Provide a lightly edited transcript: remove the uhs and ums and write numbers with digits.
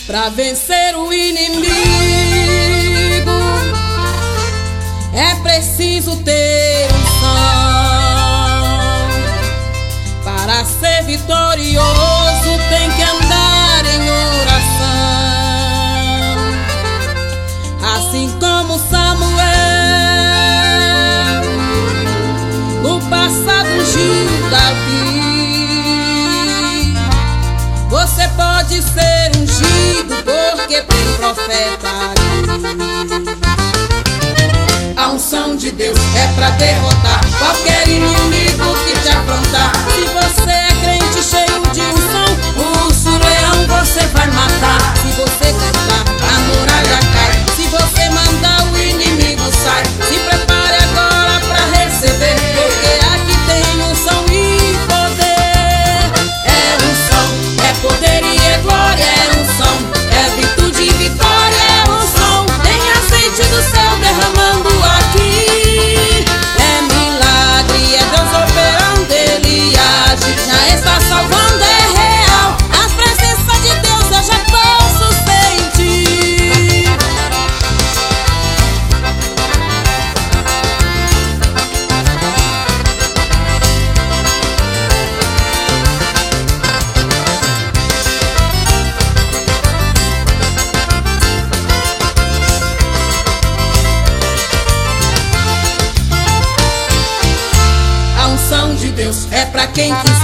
Pra vencer o inimigo é preciso ter unção. Para ser vitorioso tem que andar em oração. Assim como Samuel no passado ungiu Davi, você pode ser ungido porque tem profeta ali. A unção de Deus é pra derrotar qualquer inimigo que te afrontar. Se você é crente cheio de unção, o urso-leão você vai matar. Se você cantar, a muralha cai. Se você mandar, o inimigo sai. Se prepare agora pra receber, porque aqui tem unção e poder. É unção, é poder e é glória. É unção, é virtude e vitória. É unção, tem azeite do céu derramando aqui. É milagre, é Deus operando, Ele age, já está salvando, é real. A presença de Deus eu já posso sentir. A unção de Deus é pra quem quiser.